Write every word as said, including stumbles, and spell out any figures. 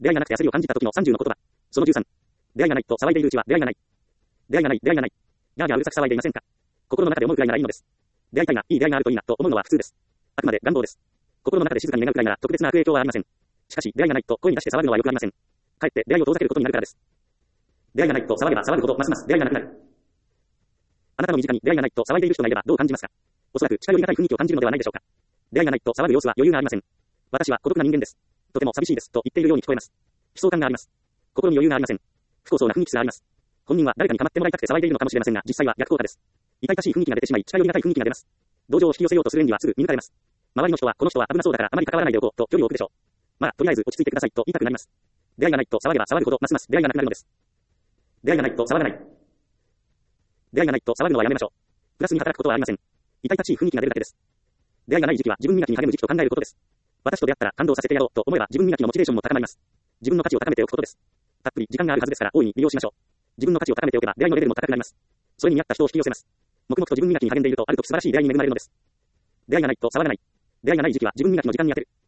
出会いがなくて焦りを感じた時のさんじゅうの言葉。そのじゅうさん。出会いがないと騒いでいるうちは出会いがない。出会いがない、出会いがない。ギャーギャーうるさく騒いでいませんか。心の中で思うくらいならいいのです。出会いたいな、いい出会いがあるといいな、と思うのは普通です。あくまで願望です。心の中で静かに願うくらいなら特別な悪影響はありません。しかし、出会いがないと声に出して騒ぐのはよくありません。かえって出会いを遠ざけることになるからです。出会いがないと騒げば騒ぐほどますます出会いがなくなる。あなたの身近に出会いがないと騒いでいる人がいればどう感じますか。おそらく近寄りがたい雰囲気を感じるのではないでしょうか。出会いがないと騒ぐ様子は余裕がありません。私は孤独な人間です。とても寂しいですと言っているように聞こえます。悲壮感があります。心に余裕がありません。不幸そうな雰囲気があります。本人は誰かに構ってもらいたくて騒いでいるのかもしれませんが、実際は逆効果です。痛々しい雰囲気が出てしまい、近寄りがたい雰囲気が出ます。同情を引き寄せようとするにはすぐ見抜かれます。周りの人はこの人は危なそうだからあまり関わらないでおこうと距離を置くでしょう。まあ、とりあえず落ち着いてくださいと言いたくなります。出会いがないと騒げば騒ぐほどますます出会いがなくなるのです。出会いがないと騒がない。出会いがないと騒ぐのはやめましょう。プラスに働くことはありません。痛々しい雰囲気が出るだけです。出会いがない時期は自分磨きに励む時期と考えることです。私と出会ったら感動させてやろうと思えば自分磨きのモチベーションも高まります。自分の価値を高めておくことです。たっぷり時間があるはずですから大いに利用しましょう。自分の価値を高めておけば出会いのレベルも高くなります。それに見合った人を引き寄せます。黙々と自分磨きに励んでいるとある時素晴らしい出会いに恵まれるのです。出会いがないと騒がない。出会いがない時期は自分磨きの時間に当てる。